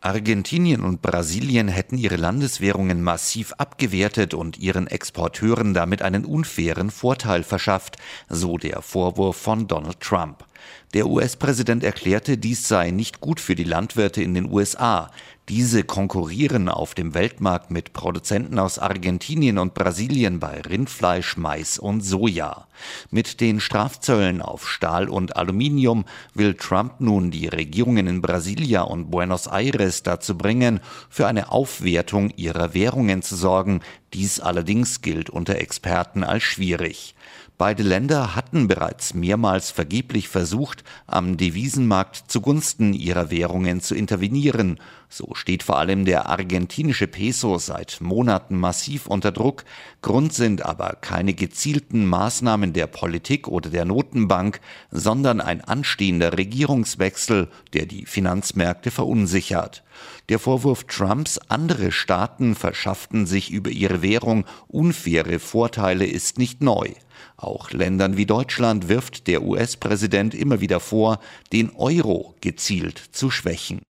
Argentinien und Brasilien hätten ihre Landeswährungen massiv abgewertet und ihren Exporteuren damit einen unfairen Vorteil verschafft, so der Vorwurf von Donald Trump. Der US-Präsident erklärte, dies sei nicht gut für die Landwirte in den USA. Diese konkurrieren auf dem Weltmarkt mit Produzenten aus Argentinien und Brasilien bei Rindfleisch, Mais und Soja. Mit den Strafzöllen auf Stahl und Aluminium will Trump nun die Regierungen in Brasilia und Buenos Aires dazu bringen, für eine Aufwertung ihrer Währungen zu sorgen. Dies allerdings gilt unter Experten als schwierig. Beide Länder hatten bereits mehrmals vergeblich versucht, am Devisenmarkt zugunsten ihrer Währungen zu intervenieren. So steht vor allem der argentinische Peso seit Monaten massiv unter Druck. Grund sind aber keine gezielten Maßnahmen der Politik oder der Notenbank, sondern ein anstehender Regierungswechsel, der die Finanzmärkte verunsichert. Der Vorwurf Trumps, andere Staaten verschafften sich über ihre Währung unfaire Vorteile, ist nicht neu. Auch Ländern wie Deutschland wirft der US-Präsident immer wieder vor, den Euro gezielt zu schwächen.